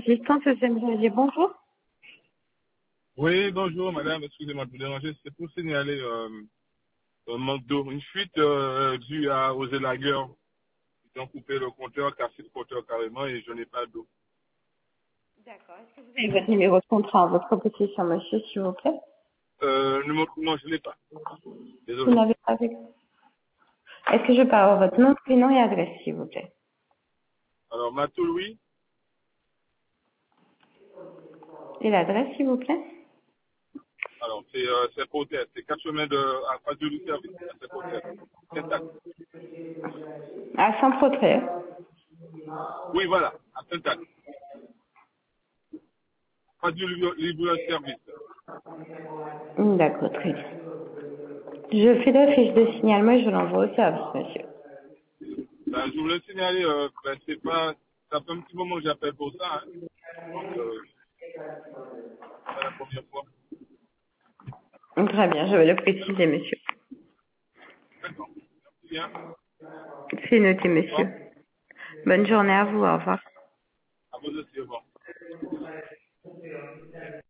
L'assistance SMG, bonjour. Oui, bonjour madame, excusez-moi de vous déranger, c'est pour signaler un manque d'eau, une fuite due aux élagueurs. Ils ont coupé le compteur, cassé le compteur carrément et je n'ai pas d'eau. D'accord. Est-ce que vous avez votre numéro de contrat en votre possession, monsieur, s'il vous plaît? Non, je ne l'ai pas. Vous Désolé. n'avez pas avec. Est-ce que je peux avoir votre nom, prénom et adresse, s'il vous plaît? Alors, Matou Louis, Et l'adresse, s'il vous plaît? alors c'est Potet, c'est 4 chemins à face du service, c'est Potet. Saint-Ac. À Saint-Protret. Oui, voilà, à Saint-Ac. Face du libre service. D'accord, très bien. Je fais la fiche de signalement et je l'envoie au service, monsieur. Ben, je voulais signaler, c'est pas, ça fait un petit moment que j'appelle pour ça, hein. Donc, c'est pas la première fois. Très bien, je vais le préciser, monsieur. D'accord. Merci bien. C'est noté, monsieur. Bon, Bonne journée à vous, au revoir. à vous aussi, au revoir.